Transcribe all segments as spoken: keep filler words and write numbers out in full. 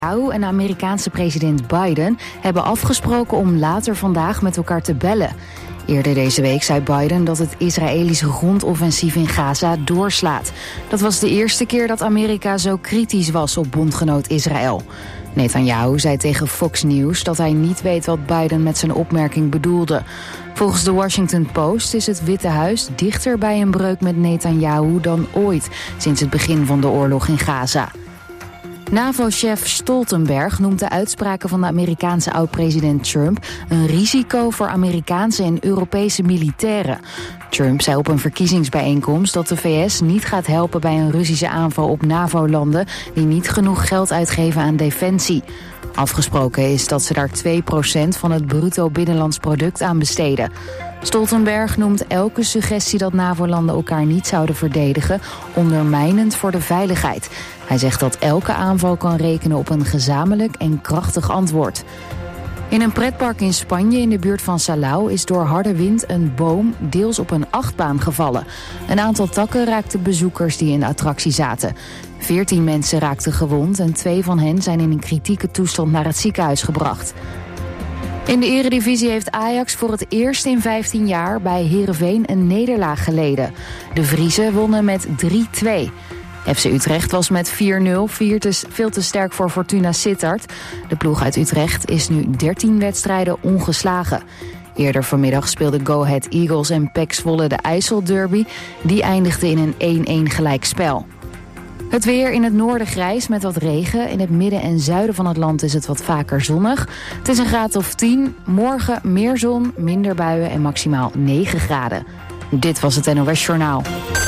Netanyahu en de Amerikaanse president Biden hebben afgesproken om later vandaag met elkaar te bellen. Eerder deze week zei Biden dat het Israëlische grondoffensief in Gaza doorslaat. Dat was de eerste keer dat Amerika zo kritisch was op bondgenoot Israël. Netanyahu zei tegen Fox News dat hij niet weet wat Biden met zijn opmerking bedoelde. Volgens de Washington Post is het Witte Huis dichter bij een breuk met Netanyahu dan ooit sinds het begin van de oorlog in Gaza. NAVO-chef Stoltenberg noemt de uitspraken van de Amerikaanse oud-president Trump een risico voor Amerikaanse en Europese militairen. Trump zei op een verkiezingsbijeenkomst dat de V S niet gaat helpen bij een Russische aanval op NAVO-landen die niet genoeg geld uitgeven aan defensie. Afgesproken is dat ze daar twee procent van het bruto binnenlands product aan besteden. Stoltenberg noemt elke suggestie dat NAVO-landen elkaar niet zouden verdedigen ondermijnend voor de veiligheid. Hij zegt dat elke aanval kan rekenen op een gezamenlijk en krachtig antwoord. In een pretpark in Spanje in de buurt van Salau is door harde wind een boom deels op een achtbaan gevallen. Een aantal takken raakten bezoekers die in de attractie zaten. Veertien mensen raakten gewond en twee van hen zijn in een kritieke toestand naar het ziekenhuis gebracht. In de Eredivisie heeft Ajax voor het eerst in vijftien jaar bij Heerenveen een nederlaag geleden. De Vriezen wonnen met drie twee. F C Utrecht was met vier nul veel te sterk voor Fortuna Sittard. De ploeg uit Utrecht is nu dertien wedstrijden ongeslagen. Eerder vanmiddag speelden Go Ahead Eagles en P E C Zwolle de IJsselderby. Die eindigde in een één één gelijkspel. Het weer in het noorden grijs met wat regen. In het midden en zuiden van het land is het wat vaker zonnig. Het is een graad of tien. Morgen meer zon, minder buien en maximaal negen graden. Dit was het N O S Journaal.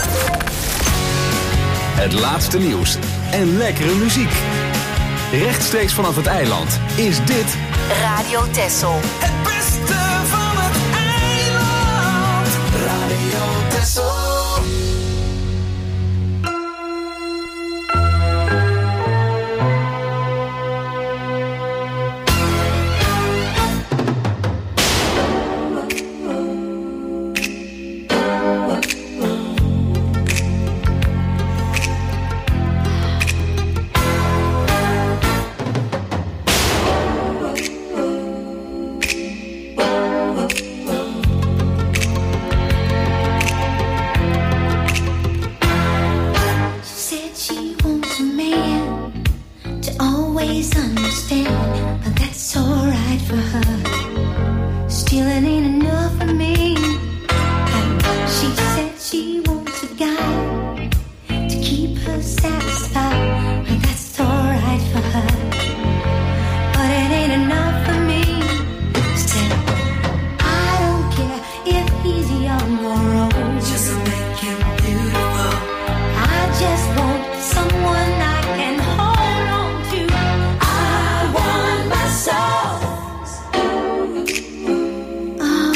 Het laatste nieuws en lekkere muziek. Rechtstreeks vanaf het eiland is dit Radio Texel. Het beste van het eiland. Radio Texel. Oh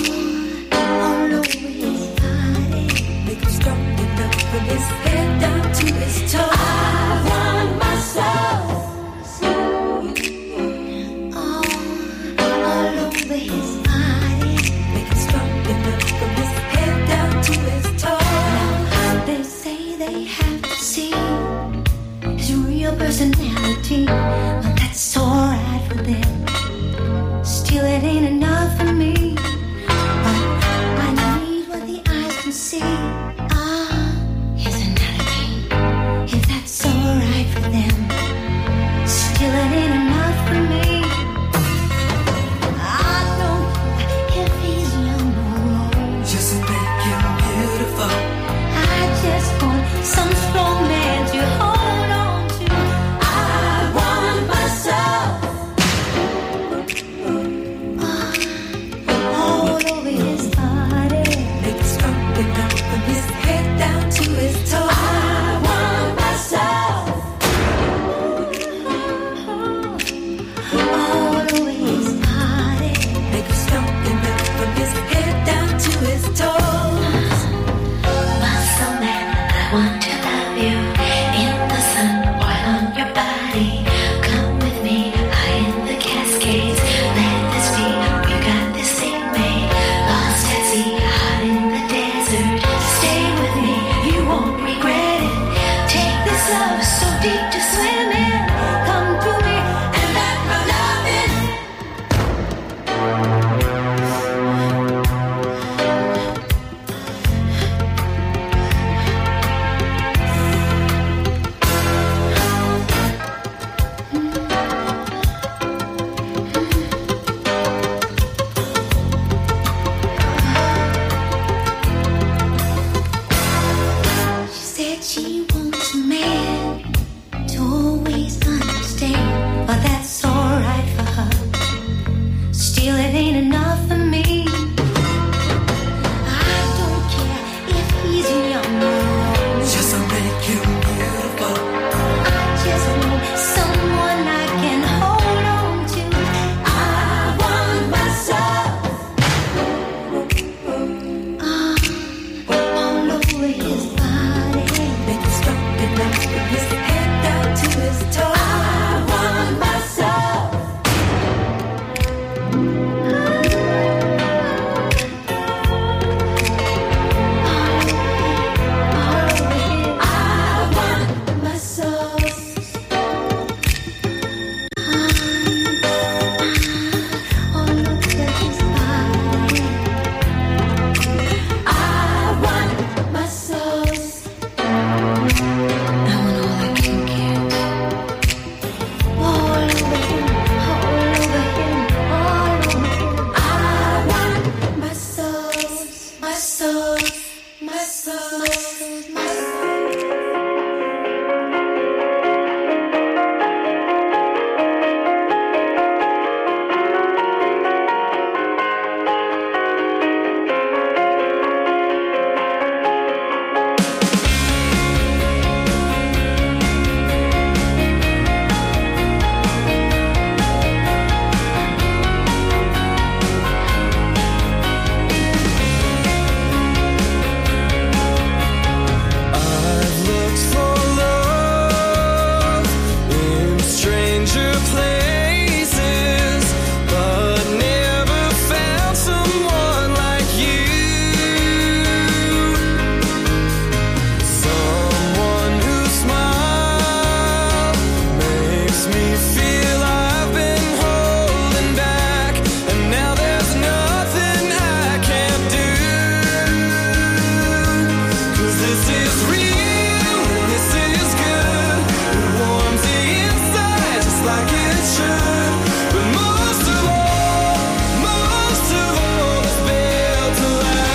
should. But most of all, most of all, it's built to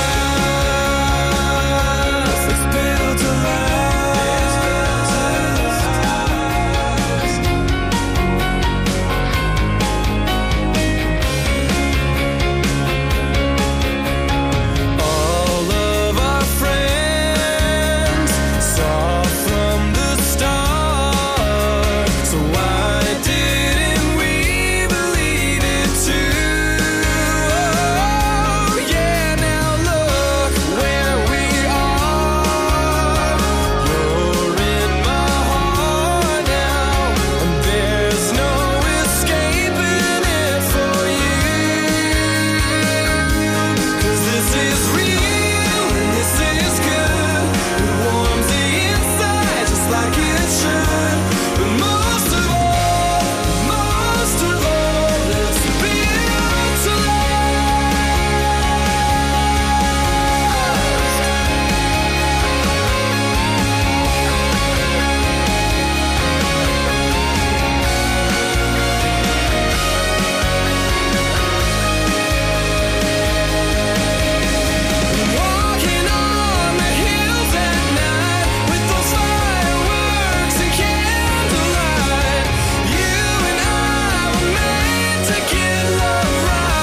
last. It's built to last. All of our friends saw from the start, so why didn't we believe it too? Oh yeah, now look where we are. You're in my heart now, and there's no escaping it for you. 'Cause this is real and this is good. It warms the inside just like it should. But most of all, most of all, it's built to walking on the hills at night with those fireworks and candlelight. You and I were meant to get love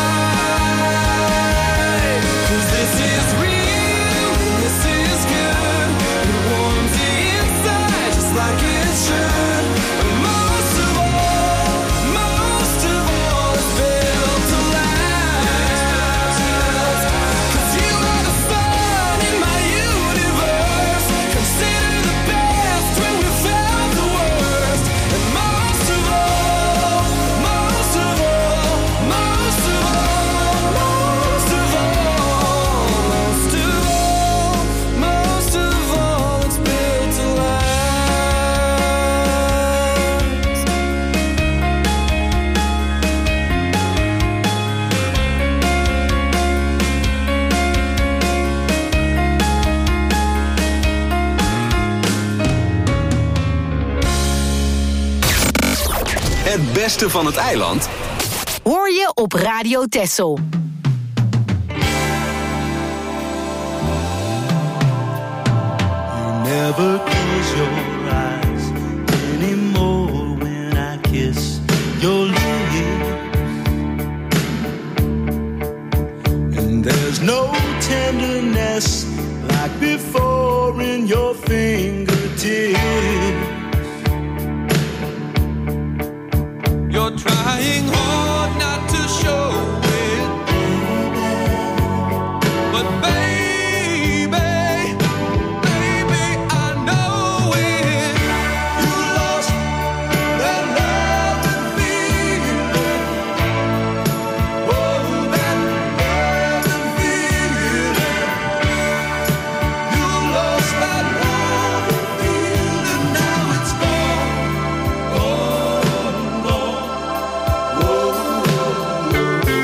right. 'Cause this is real and this is good. It warms the inside just like it should. But most of all, most of all, it's built to last. 'Cause you are the sun in my universe. Consider the best when we felt the worst. And most of all, most of all, most of all, most of all, most of all, most of all, it's built to last. Het beste van het eiland Hoor je op Radio Texel. Never close your eyes anymore when I kiss your lips. And there's no tenderness like before in your fingertips. You're trying hard not to show it, but baby, baby, I know it. You lost that love and feeling. Oh, that love and feeling. You lost that love and feeling. Now it's gone, gone, gone. Whoa, whoa, whoa.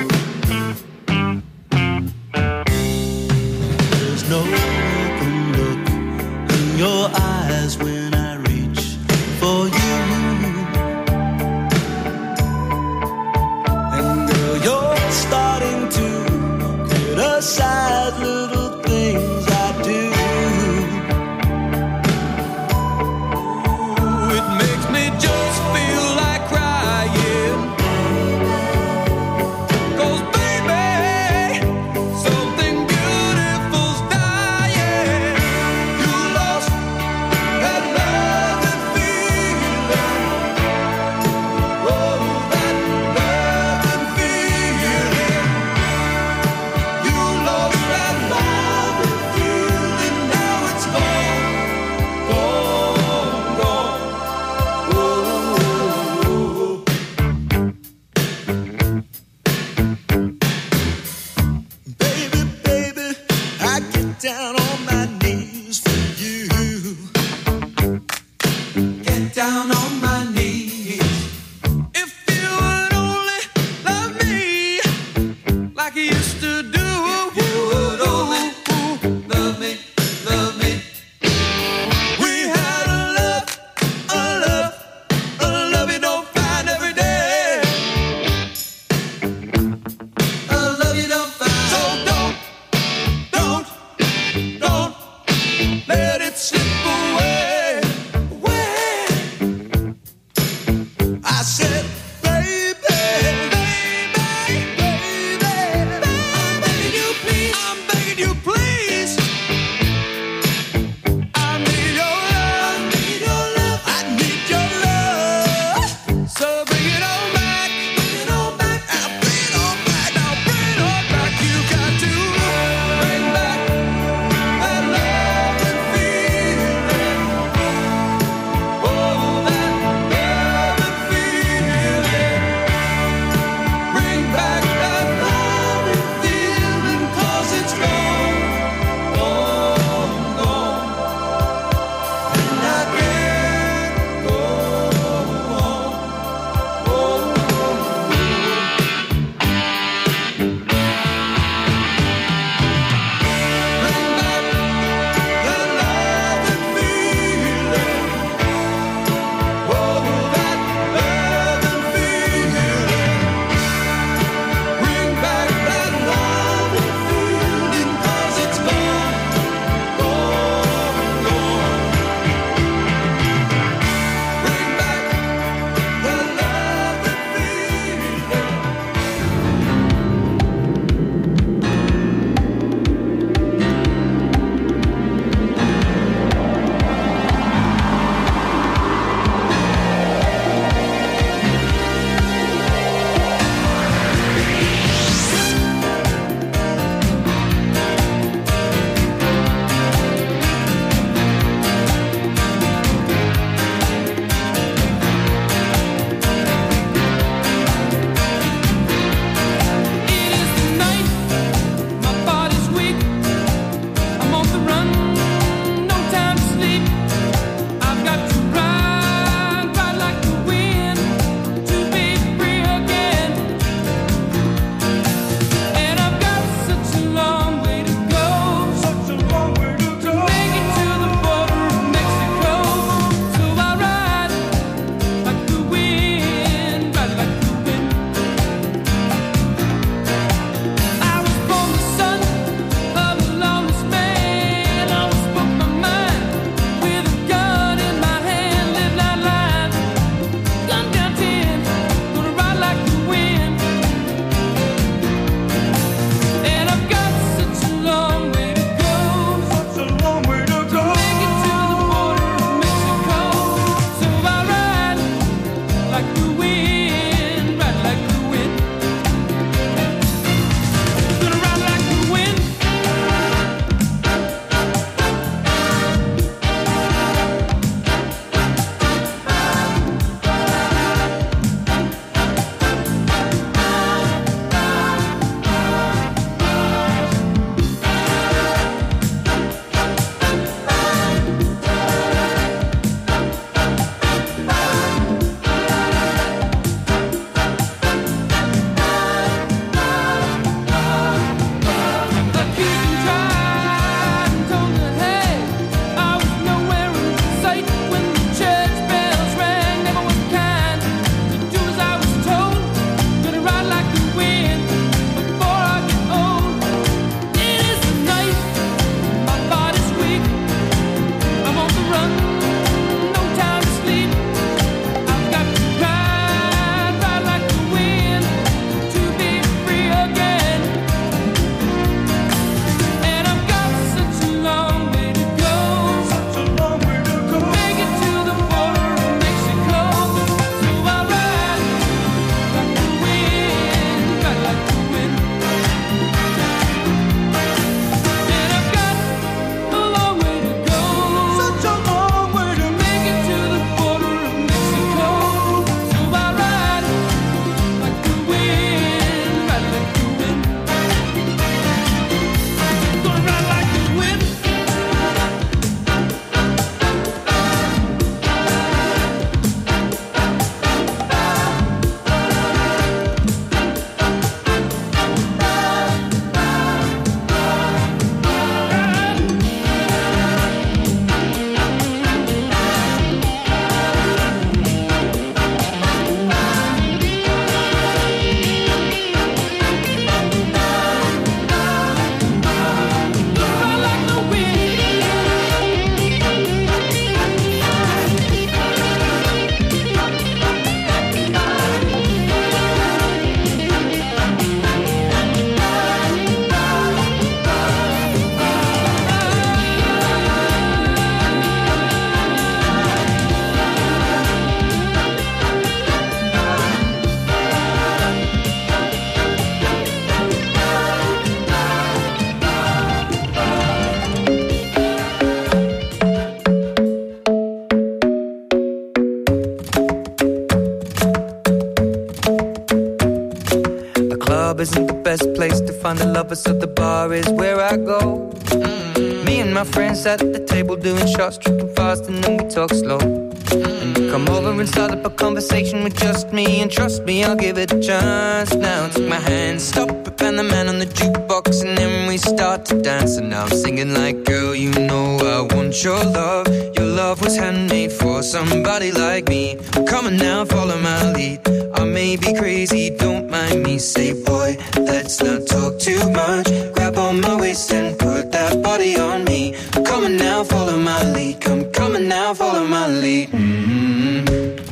club isn't the best place to find a lover, so the bar is where I go. Mm. Me and my friends at the table doing shots, tripping fast, and then we talk slow. And you come over and start up a conversation with just me, and trust me, I'll give it a chance. Now take my hand, stop it, and the man on the jukebox, and then we start to dance. And now I'm singing like, girl, you know I want your love. Your love was handmade for somebody like me. Come on now, follow my lead. I may be crazy, don't mind me. Say, boy, let's not talk too much. Grab on my waist and put that body on me. Come on now, follow my lead. Come, come on now, follow my lead. Mm-hmm.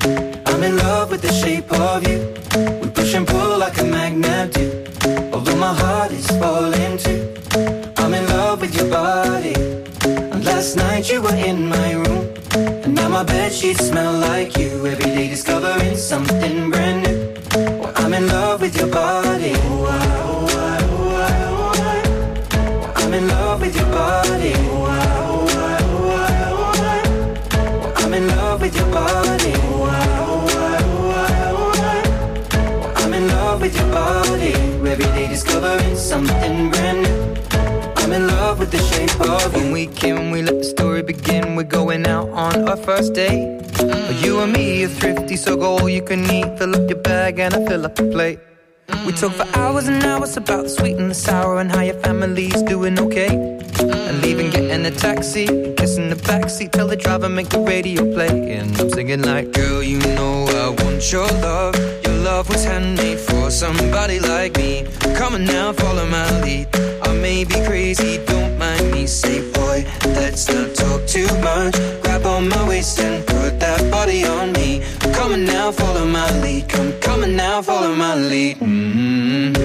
I'm in love with the shape of you. We push and pull like a magnet do. Although my heart is falling too. I'm in love with your body. And last night you were in my room. And now my bedsheets smell like you. Every day discovering something brand new. Well, I'm in love with your body. Oh, I, oh, I, oh, I, oh, I. Well, I'm in love with your body. Oh, I, oh, I, oh, I, oh, I. Well, I'm in love with your body. Oh, I, oh, I, oh, I, oh, I. Well, I'm in love with your body. Every day discovering something brand new. I'm in love with the shape of you. When we came, we let the story begin. We're going out on our first date. Mm. You and me are thrifty, so go all you can eat. Fill up your bag and I fill up the plate. Mm. We talk for hours and hours about the sweet and the sour and how your family's doing okay. Mm. And leaving, getting a taxi, kissing the backseat, tell the driver make the radio play. And I'm singing like, girl, you know I want your love. Your love was handmade for somebody like me. Come on now, follow my lead. I may be crazy, don't mind me. Say, boy, let's not talk too much. Grab on my waist and put that body on me. Come on now, follow my lead. Come, come on now, follow my lead. Mm-hmm.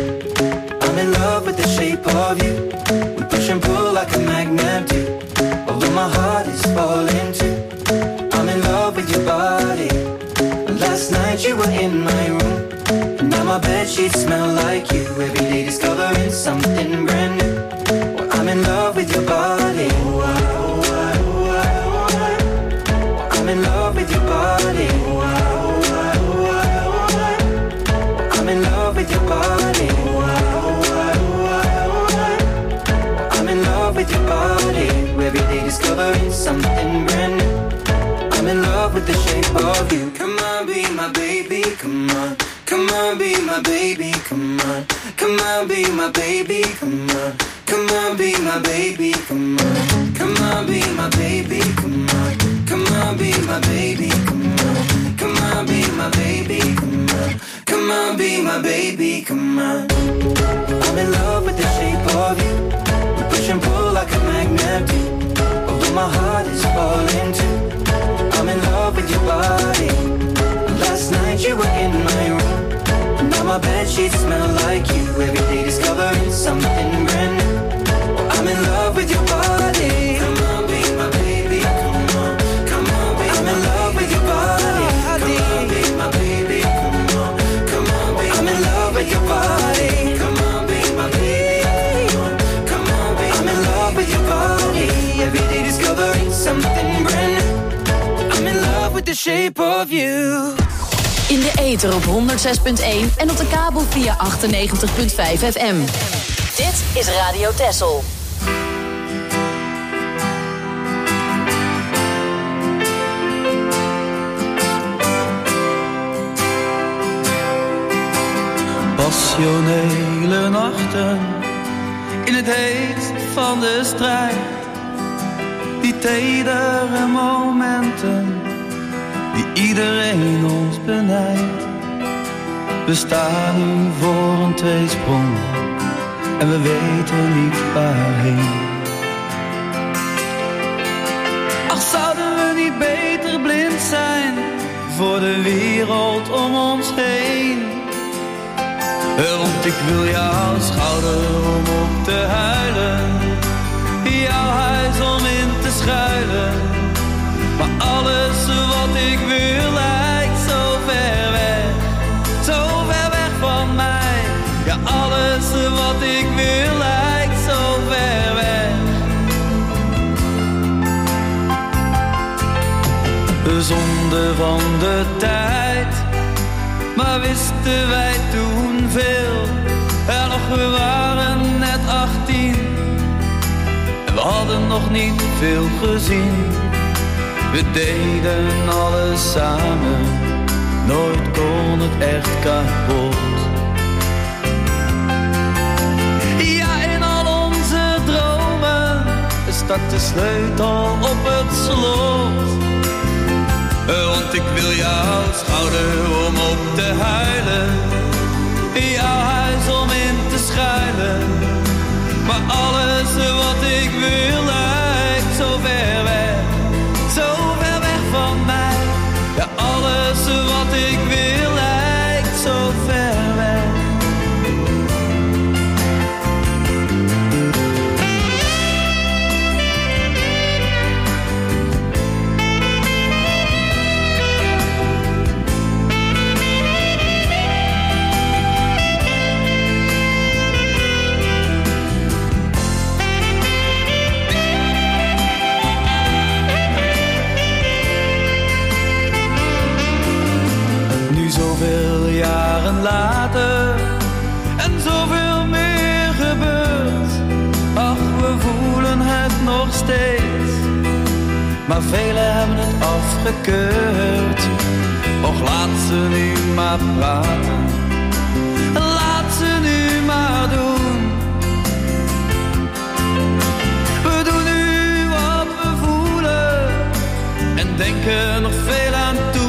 I'm in love with the shape of you. We push and pull like a magnet do. Although my heart is falling too. I'm in love with your body. Last night you were in my room. And now my bedsheets smell like you. Every day discovering something brand new. Well, I'm in love with your body. Oh, I, oh, I, oh, I, oh, I. Well, I'm in love with your body. Oh, I, oh, I, oh, I, oh, I. Well, I'm in love with your body. Oh, I, oh, I, oh, I, oh, I. Well, I'm in love with your body. Every day discovering something brand new. I'm in love with the shape of you. Come on, be my baby, come on. Come on, be my baby, come on. Come on, be my baby, come on. Come on, be my baby, come on. Come on, be my baby, come on. Come on, be my baby, come on. Come on, be my baby, come on. Come on, be my baby, come on. I'm in love with the shape of you. We push and pull like a magnet do. Although my heart is falling too. I'm in love with your body. Last night you were in my room. Now my bedsheets smell like you. Every day discovering something brand new. Well, I'm in love with your body. Come on, be my baby. Come on, come on, be I'm in love with your body. Come on, be my baby. Come on, come on, be I'm in love with your body. Come on, be my baby. Come on, come on, be I'm in love with your body. Every day discovering something brand new. I'm in love with the shape of you. In de ether op honderd zes punt één en op de kabel via achtennegentig punt vijf F M. Dit is Radio Texel. Passionele nachten in het heetst van de strijd. Die tedere momenten die iedereen ons benijdt. We staan nu voor een tweesprong en we weten niet waarheen. Ach, zouden we niet beter blind zijn voor de wereld om ons heen? Want ik wil jouw schouder om op te huilen, jouw huis om in te schuilen. Maar alles wat ik wil lijkt zo ver weg, zo ver weg van mij. Ja, alles wat ik wil lijkt zo ver weg. De zonde van de tijd, maar wisten wij toen veel. Ja, nog we waren net achttien en we hadden nog niet veel gezien. We deden alles samen, nooit kon het echt kapot. Ja, in al onze dromen staat de sleutel op het slot. Want ik wil jouw schouder om op te huilen, jouw huis om in te schuilen. Maar alles wat ik wil lijkt zo ver weg, zo ver weg van mij. Ja, alles wat ik wil lijkt zo ver weg. Zoveel jaren later en zoveel meer gebeurt. Ach, we voelen het nog steeds, maar velen hebben het afgekeurd. Och, laat ze nu maar praten, laat ze nu maar doen. We doen nu wat we voelen en denken nog veel aan toe.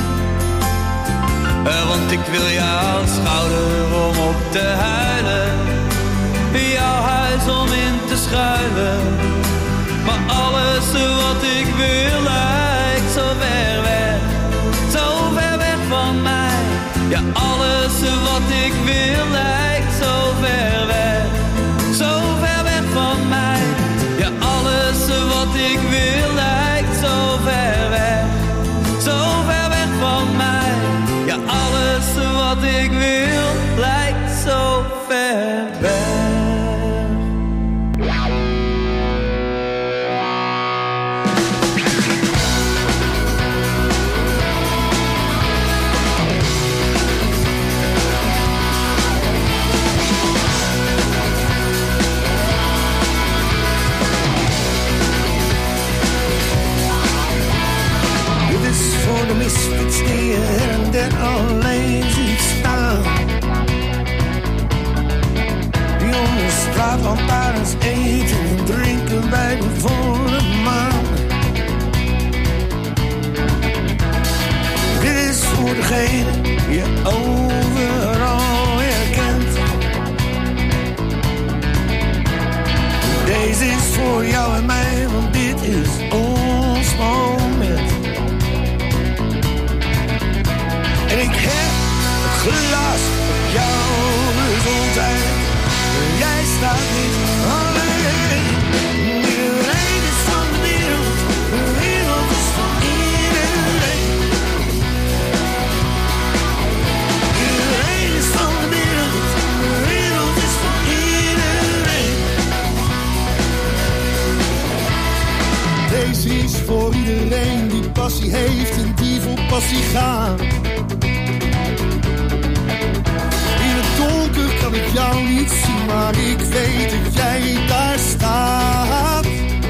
Want ik wil jouw schouder om op te huilen, jouw huis om in te schuilen. Maar alles wat ik wil lijkt zo ver weg, zo ver weg van mij. Ja, alles wat ik wil lijkt zo ver weg, zo ver weg van mij. Ja, alles wat ik wil lijkt zo ver weg, zo ver weg van mij. Ja, alles wat ik wil lijkt zo ver weg. Dit is voor de misfits die her en der alleen ziet staan, die onder straatlantaarns eten en drinken bij de volle maan. Dit is voor degene die je overal herkent. Deze is voor jou en mij, want dit is ons moment. En ik heb het glas op jouw gezondheid. Jij staat niet alleen. Iedereen is van de wereld, de wereld is van iedereen. Iedereen is van de wereld, de wereld is van iedereen. Deze is voor iedereen die passie heeft en die voor passie gaat. Donker kan ik jou niet zien, maar ik weet dat jij daar staat.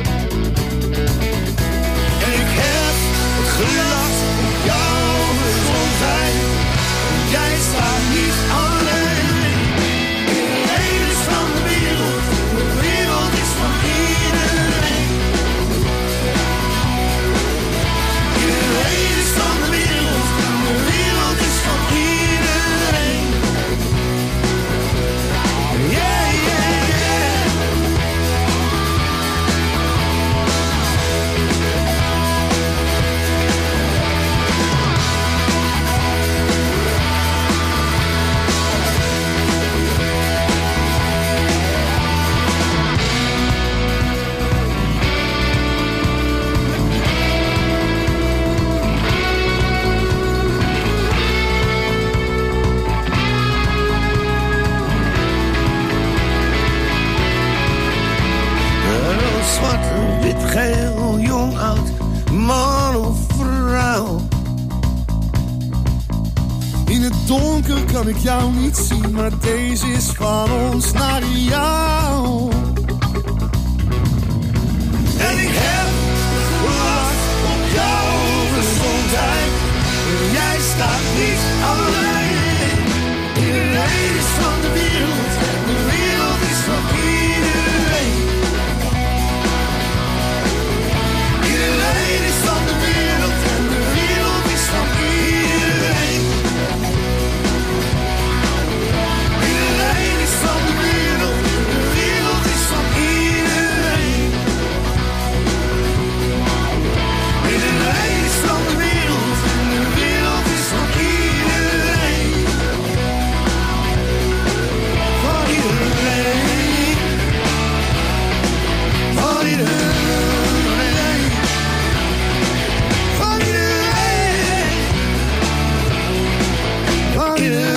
En ik heb het glas op jouw gezondheid. Jij staat niet alleen. Iedereen is van de wereld, de wereld is van iedereen. Iedereen is van de wereld, de wereld is van iedereen. Zwart, wit, geel, jong, oud, man of vrouw. In het donker kan ik jou niet zien, maar deze is van ons naar jou. En ik heb wacht op jouw gezondheid. Jij staat niet alleen. Iedereen is van de wereld. De wereld is van iedereen. Iedereen is van de wereld. En de wereld is van iedereen. Iedereen is van de wereld. De wereld is van iedereen. Iedereen is van de wereld. En de wereld is van iedereen. Van iedereen. Van iedereen. Van iedereen. Van iedereen.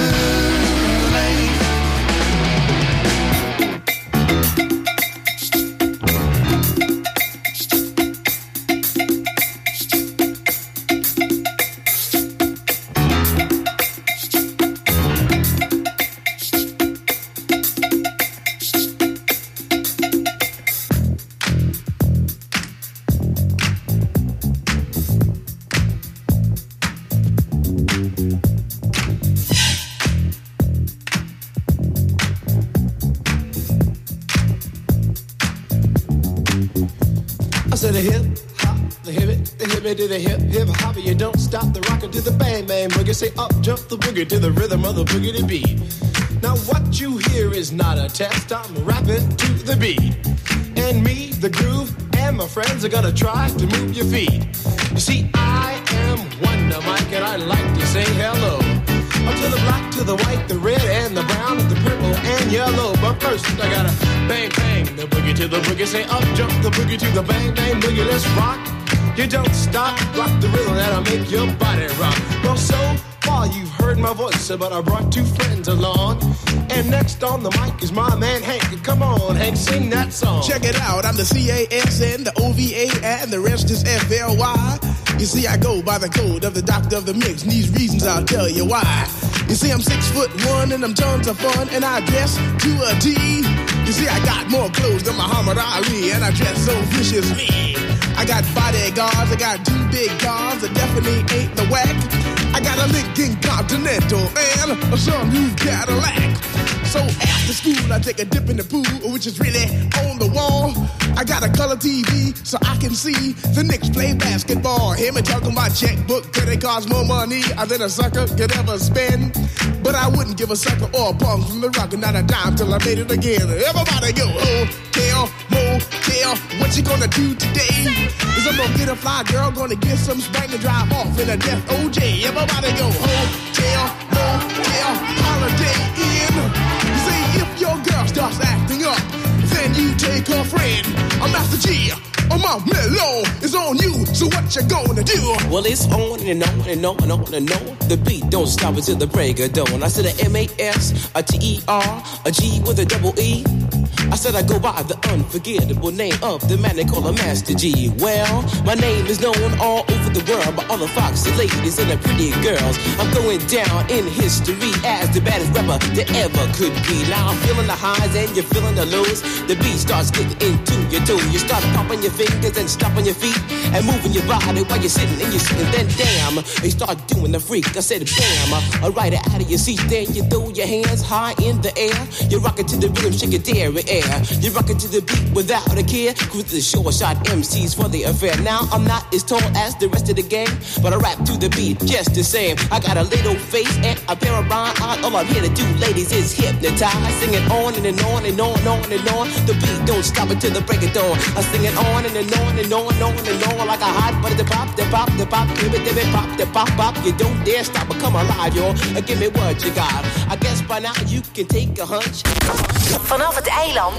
I said the hip hop, the hip it, the hip it to the hip hip hop. You don't stop the rocker to the bang bang boogie. Say up jump the boogie to the rhythm of the boogie to beat. Now what you hear is not a test. I'm rapping to the beat, and me, the groove, and my friends are gonna try to move your feet. You see, I am Wonder Mike, and I like to say hello. Up to the black, to the white, the red, and the brown, the purple, and yellow. But first, I gotta bang, bang, the boogie to the boogie. Say up, jump the boogie to the bang, bang, boogie. Let's rock. You don't stop, rock the rhythm that'll make your body rock. Well, so far you've heard my voice, but I brought two friends along. And next on the mic is my man Hank. Come on, Hank, sing that song. Check it out, I'm the C A S N, the O V A, and the rest is F L Y. You see, I go by the code of the doctor of the mix, and these reasons I'll tell you why. You see, I'm six foot one, and I'm tons of fun, and I dress to a T. You see, I got more clothes than Muhammad Ali, and I dress so viciously. I got bodyguards, I got two big cars that definitely ain't the whack. I got a Lincoln Continental and a sunroof Cadillac. So after school, I take a dip in the pool, which is really on the wall. I got a color T V so I can see the Knicks play basketball. Hear me talking about checkbook, credit cards, more money than a sucker could ever spend. But I wouldn't give a sucker or a punk from the rock, not a dime till I made it again. Everybody go, hotel, motel, what you gonna do today? Is I'm gonna get a fly girl, gonna get some spank and drive off in a death O J. Everybody go, hotel, motel, holiday inn. You see, if your girl starts acting up, then you take her friend. I'm Master G. Oh, my mellow is on you, so what you gonna do? Well, it's on and on and on and on and on. The beat don't stop until the break of dawn. I said a M A S, a T E R, a G with a double E. I said I go by the unforgettable name of the man they call a Master G. Well, my name is known all over the world by all the foxy ladies and the pretty girls. I'm going down in history as the baddest rapper that ever could be. Now I'm feeling the highs and you're feeling the lows. The beat starts getting into your toe. You start popping your fingers and stomping your feet and moving your body while you're sitting and you're sitting. Then damn, they start doing the freak. I said bam, I ride it out of your seat. Then you throw your hands high in the air. You rock it to the rhythm, shake your dairy air. You rock it to the beat without a care. Cruise the short shot M Cs for the affair. Now I'm not as tall as the rest of the gang, but I rap to the beat just the same. I got a little face and a pair of rhyme eyes. All I'm here to do, ladies, is hypnotize. Sing it on and, and on and on and on and on. The beat don't stop until the break of dawn. I sing it on and, and on and on and on and on like a hot butter. The pop, the pop, the pop, give it, give it, pop, the pop, pop. You don't dare stop or come alive, y'all. Give me what you got. I guess by now you can take a hunch. Vanaf het eiland.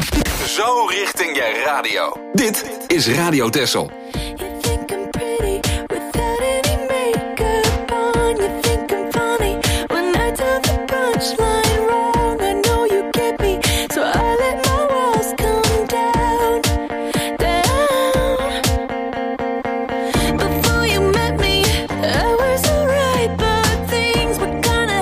Zo richting je radio. Dit is Radio Texel. Before you met me, I was alright, but things were gonna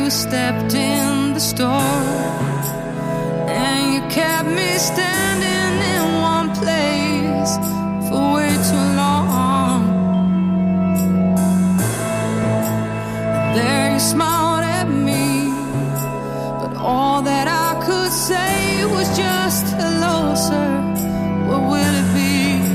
you stepped in the store, and you kept me standing in one place for way too long. There you smiled at me, but all that I could say was just hello, sir. What will it be?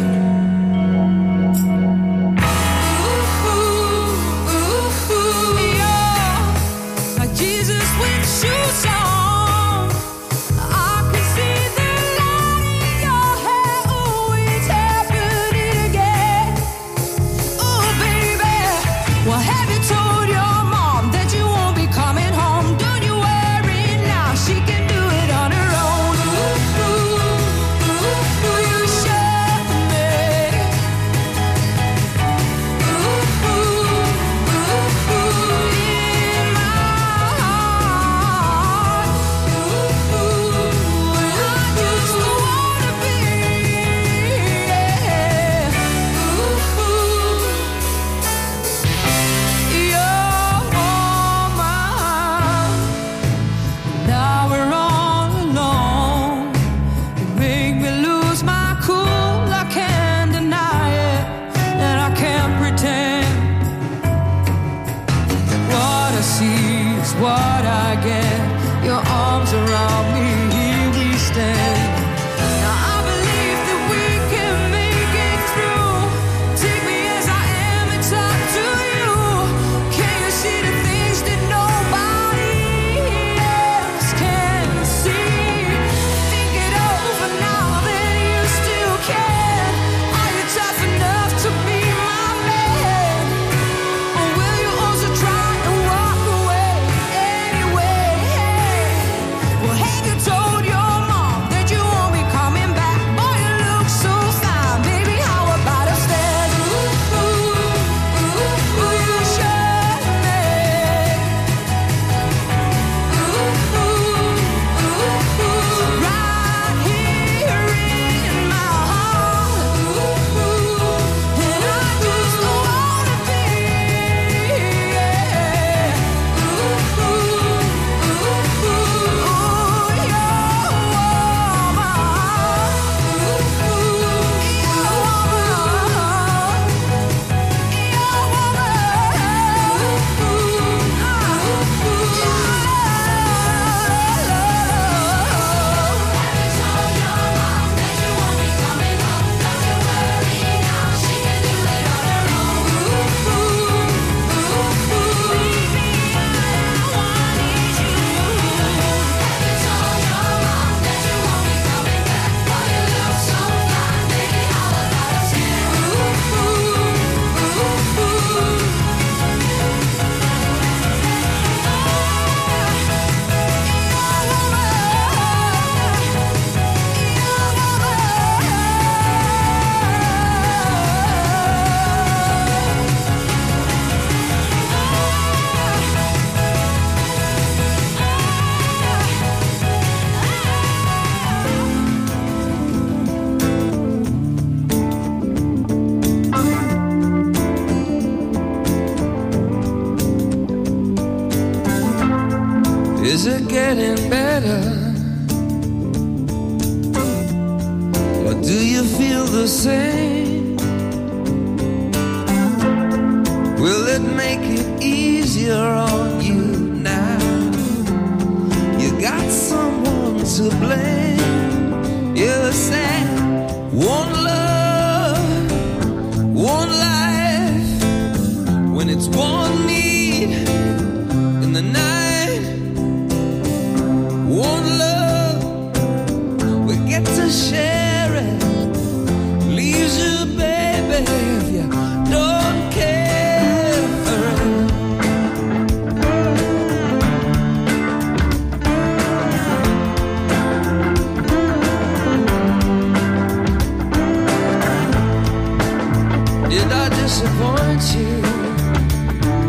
Is it getting better? Or do you feel the same? Will it make it easier on you now? You got someone to blame. You said one love, one life, when it's one need in the night. One love, we get to share it. Leaves you, baby, if you don't care for it. Did I disappoint you?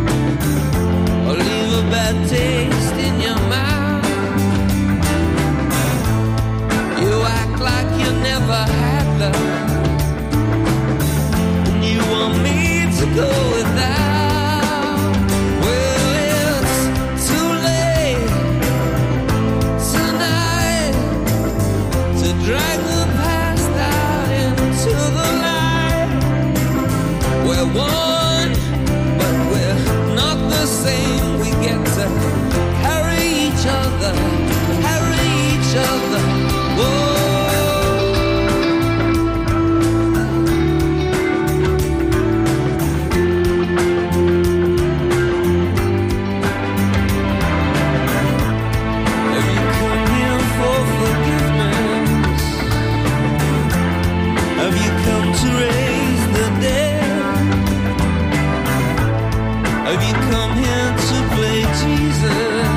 me come here to play Jesus.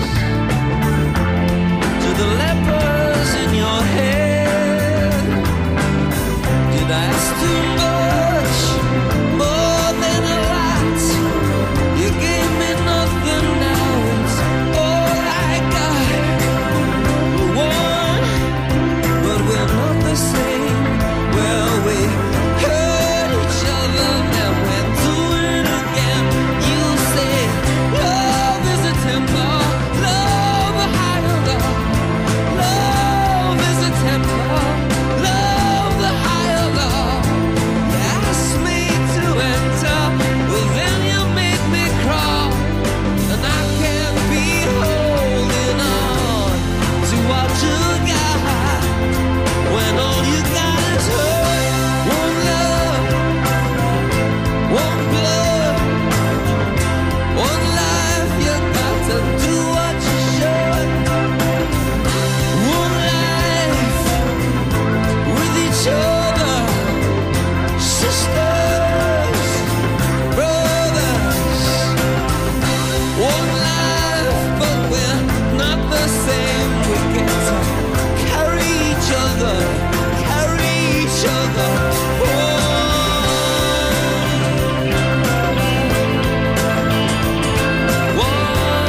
To the lepers in your head, did I ask too much? More than a lot. You gave me nothing, now it's all I got. We're one, but we're not the same. Well, we hurt each other, now we're doing it again. You say love is a temper, love a higher love. Love is a temper, love the higher love. You asked me to enter, well then you made me crawl, and I can't be holding on to what you got when all you got is hurt. One love, one blood, one life. You got to do what you should. One life with each other, sisters, brothers. One life, but we're not the same. We get to carry each other, carry each other. One, one.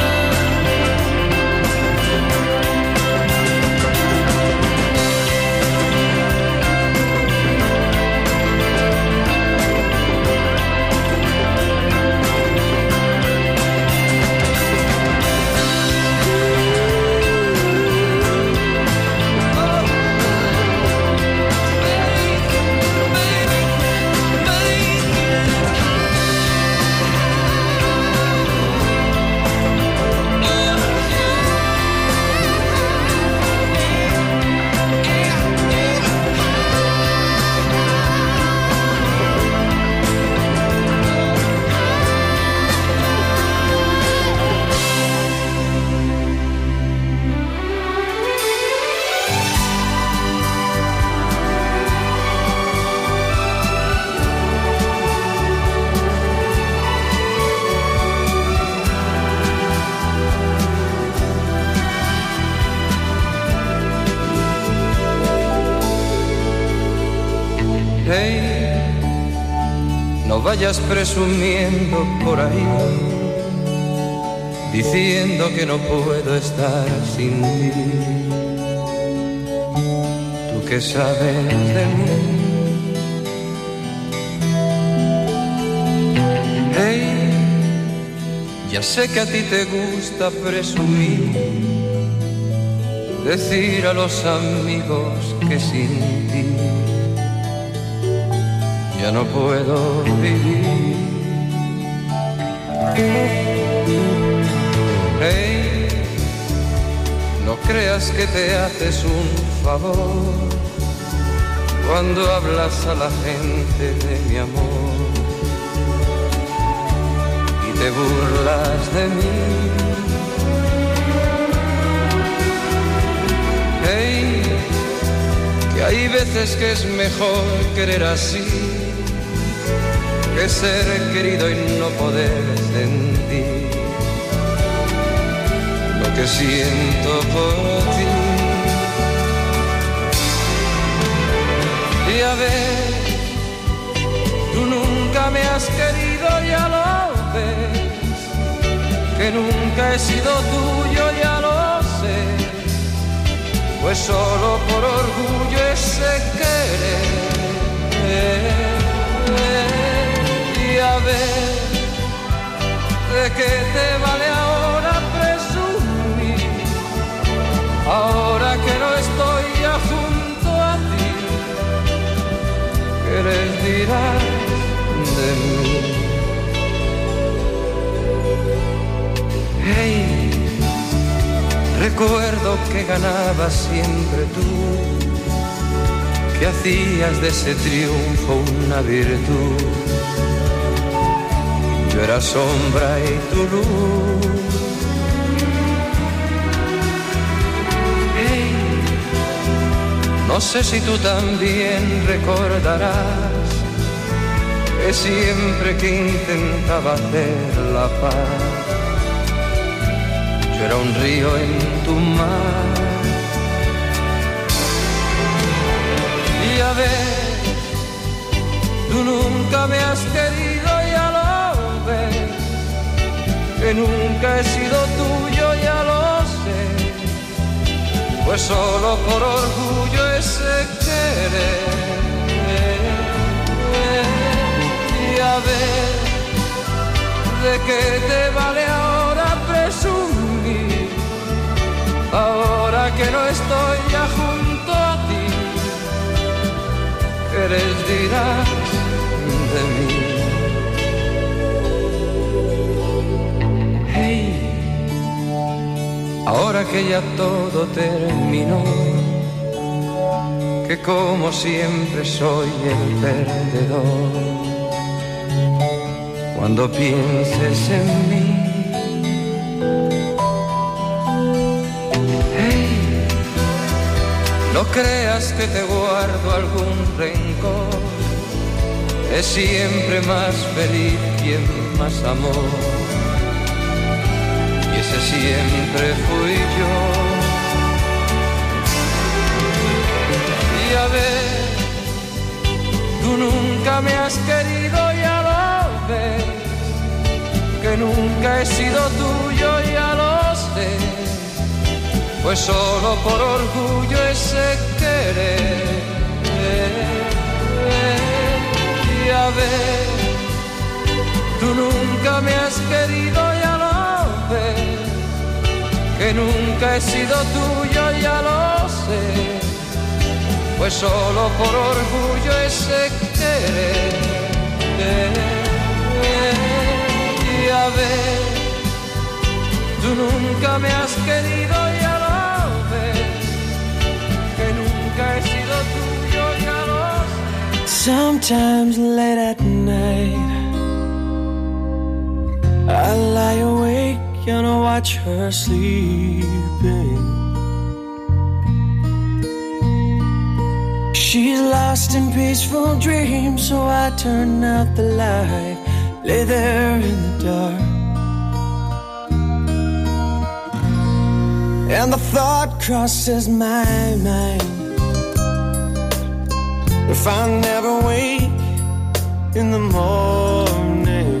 Hey, no vayas presumiendo por ahí, diciendo que no puedo estar sin ti. Tú que sabes de mí. Hey, ya sé que a ti te gusta presumir, decir a los amigos que sin ti ya no puedo vivir. Hey, no creas que te haces un favor cuando hablas a la gente de mi amor y te burlas de mí. Hey, que hay veces que es mejor querer así que ser querido y no poder sentir lo que siento por ti. Y a ver, tú nunca me has querido, ya lo ves, que nunca he sido tuyo, ya lo sé, pues solo por orgullo ese querer. Y a ver, ¿de qué te vale ahora presumir? Ahora que no estoy ya junto a ti, ¿qué les dirás de mí? Hey, recuerdo que ganabas siempre tú, que hacías de ese triunfo una virtud. Yo era sombra y tu luz. Hey, no sé si tú también recordarás que siempre que intentaba hacer la paz, yo era un río en tu mar. Y a ver, tú nunca me has querido, ya lo ves, que nunca he sido tuyo, ya lo sé, pues solo por orgullo ese querer. Y a ver, ¿de qué te vale ahora presumir? Ahora que no estoy ya junto a ti, ¿qué les dirás de mí? Hey, ahora que ya todo terminó, que como siempre soy el perdedor, cuando pienses en mí, hey, no creas que te guardo algún rencor, es siempre más feliz quien más amor, y ese siempre fui yo. Y a ver, tú nunca me has querido, ya lo ves, que nunca he sido tuyo, ya lo sé, pues solo por orgullo ese querer. Y a ver, tú nunca me has querido, ya lo ves, que nunca he sido tuyo, ya lo sé, pues solo por orgullo ese querer. Y a ver, tú nunca me has querido, ya lo ves, que nunca he sido tuyo, ya lo sé. Sometimes late at night I lie awake and I watch her sleeping. She's lost in peaceful dreams, so I turn out the light, lay there in the dark, and the thought crosses my mind, if I never wake in the morning,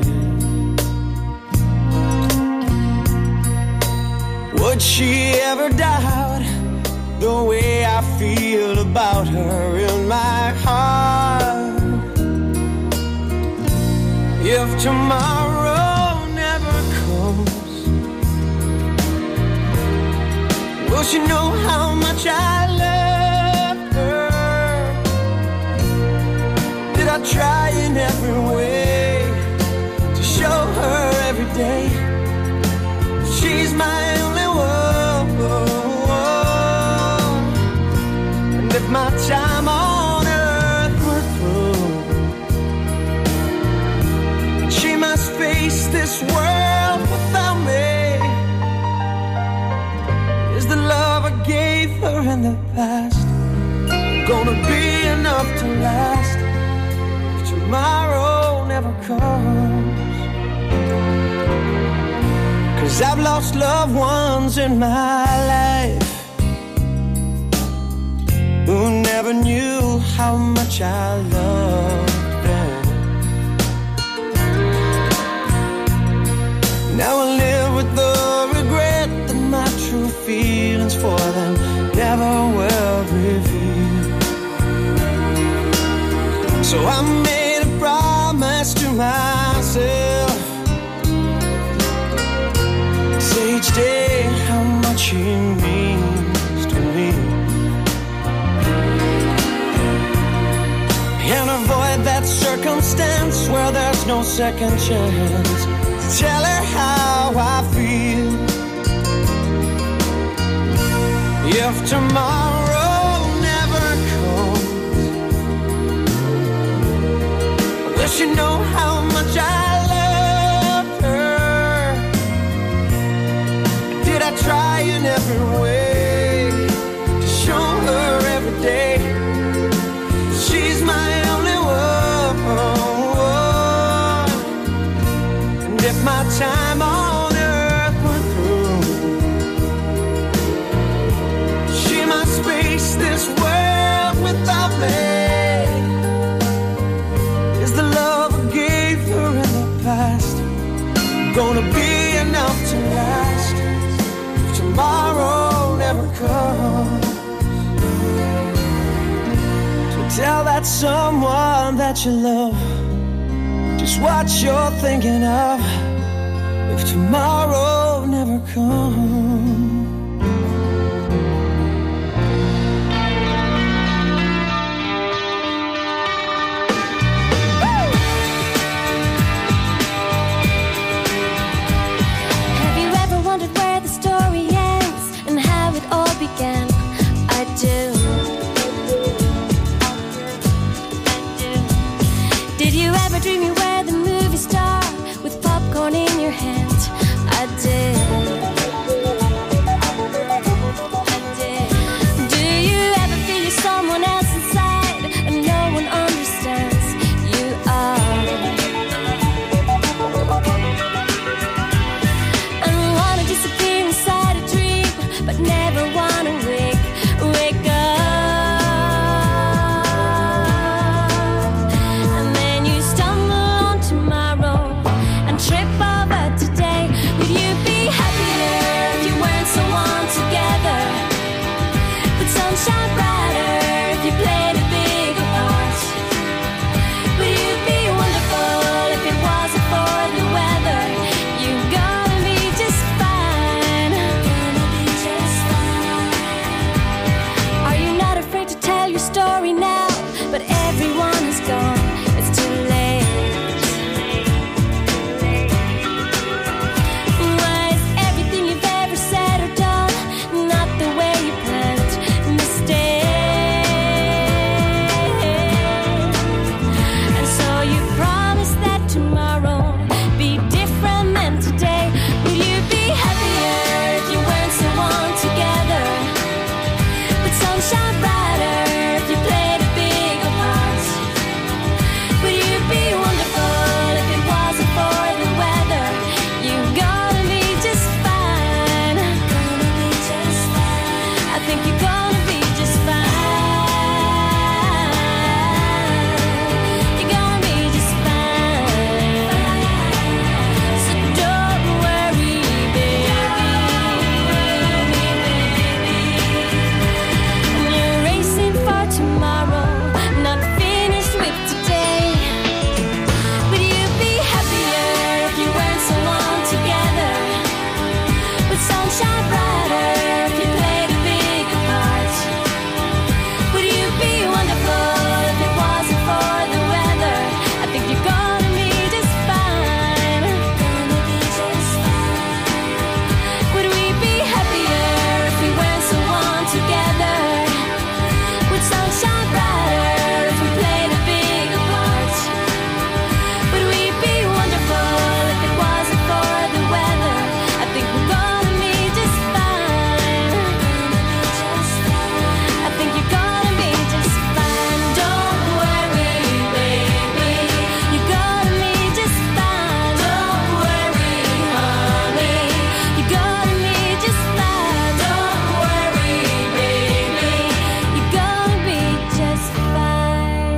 would she ever doubt the way I feel about her in my heart? If tomorrow never comes, will she know how much I love her? Did I try in every way to show her every day she's my only one? If my time on earth were through, she must face this world without me. Is the love I gave her in the past gonna be enough to last if tomorrow never comes? 'Cause I've lost loved ones in my life who never knew how much I loved them. Now I live with the regret that my true feelings for them never were revealed. So I made a promise to myself, say each day how much he means to me, and avoid that circumstance where there's no second chance to tell her how I feel. If tomorrow never comes, will she know how much I love her? Did I try in every way to show her every day she's my only one? enough to last if tomorrow never comes. So tell that someone that you love just what you're thinking of if tomorrow never comes. Began. I do. Did you ever dream you were the movie star with popcorn in your hand? I did. I did. Do you ever feel you're someone else inside and no one understands? You are. And wanna disappear inside a dream, but never wanna wake, wake up. And then you stumble on tomorrow and trip over today. Would you be happier if you weren't so on together? Would sunshine brighter if you played a bigger part? Would you be wonderful if it wasn't for the weather? You're gonna be just fine. Gonna be just fine. Are you not afraid to tell your story now? But everyone is gone, it's too late. Was everything you've ever said or done not the way you planned? Mistake. And so you promised that tomorrow be different than today. Would you be happier if you weren't so on together? Would sunshine brighter if you played a bigger part? Would you be wonderful if it wasn't for the weather? You're gonna be just fine. Gonna be just fine. I think you're gonna be just fine. You're gonna be just fine. So don't worry, baby. You're racing for tomorrow, not finished with today. Would you be happier if you weren't so long together? Would sunshine brighter if you played a bigger part? Would you be wonderful if it wasn't for the weather? I think you're gonna be just fine. Gonna be just fine. Would we be happier if we weren't so on together? Would sunshine brighter if we played a bigger part? Would we be wonderful if it wasn't for the weather? I think we're gonna be just fine. I think you're gonna be just fine. Don't worry, baby. You're gonna be just fine. Don't worry, honey. You're gonna be just fine. Don't worry, baby. You're gonna be just fine.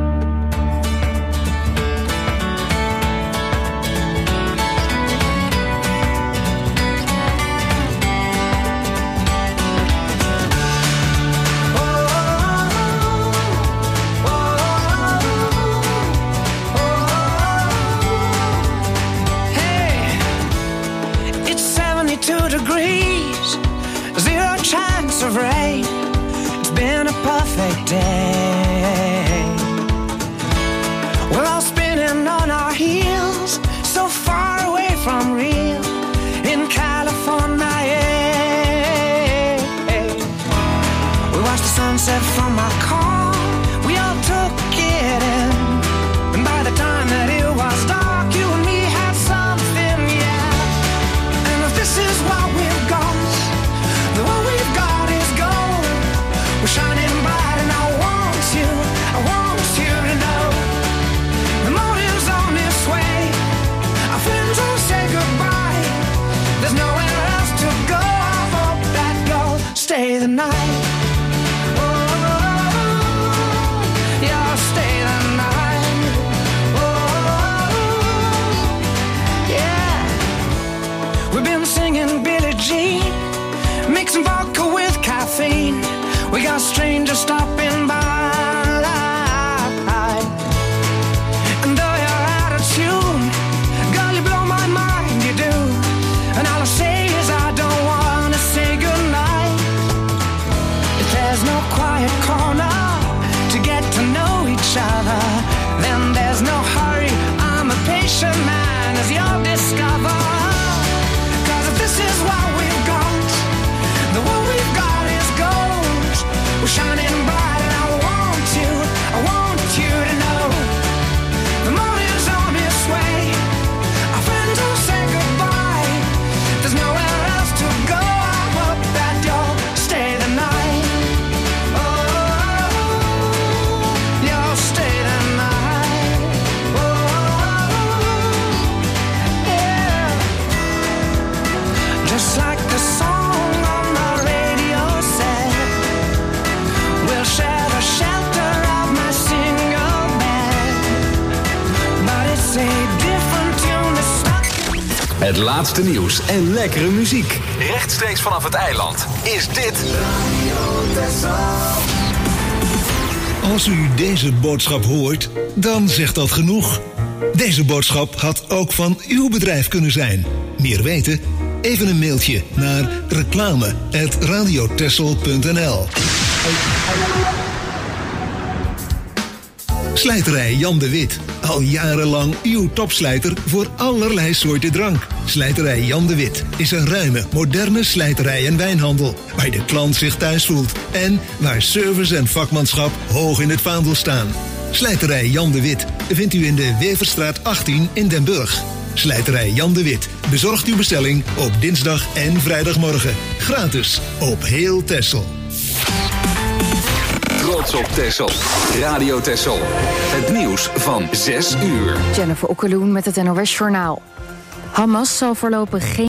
Hey, it's seventy-two degrees, zero chance of rain. It's been a perfect day. We're all spinning on our heels, so far away from real in California. Yeah. We watched the sunset from our car, we all took it in. And by the time that it was dark, you and me had something, yeah. And if this is what we've got, then what we've got is gold. We're shining bright and I want We've been singing Billie Jean, mixing vodka with caffeine. We got strangers stopping by. And though you're out of tune, girl, you blow my mind, you do. And all I say is I don't wanna say goodnight. If there's no quiet corner to get to know each other, then there's no hurry. I'm a patient man, as you'll discover. Cause if this is what we've got, the what we've got is gold. We're shining bright and I want you, I want you to know. The morning's on its way, our friends will say goodbye. There's nowhere else to go, I hope that you'll stay the night. Oh, you'll stay the night. Oh, yeah. Just like the song on the radio said, we'll share the shelter of my single bed. But it's a different tune to start. Het laatste nieuws en lekkere muziek. Rechtstreeks vanaf het eiland is dit Als u deze boodschap hoort, dan zegt dat genoeg. Deze boodschap had ook van uw bedrijf kunnen zijn. Meer weten? Even een mailtje naar reclame apenstaartje radiotessel punt n l. Slijterij Jan de Wit. Al jarenlang uw topslijter voor allerlei soorten drank. Slijterij Jan de Wit is een ruime, moderne slijterij en wijnhandel, waar de klant zich thuis voelt en waar service en vakmanschap hoog in het vaandel staan. Slijterij Jan de Wit vindt u in de Weverstraat achttien in Den Burg. Slijterij Jan de Wit bezorgt uw bestelling op dinsdag en vrijdagmorgen. Gratis op heel Texel. Trots op Texel. Radio Texel. Het nieuws van zes uur. Jennifer Okkeloen met het N O S Journaal. Hamas zal voorlopig geen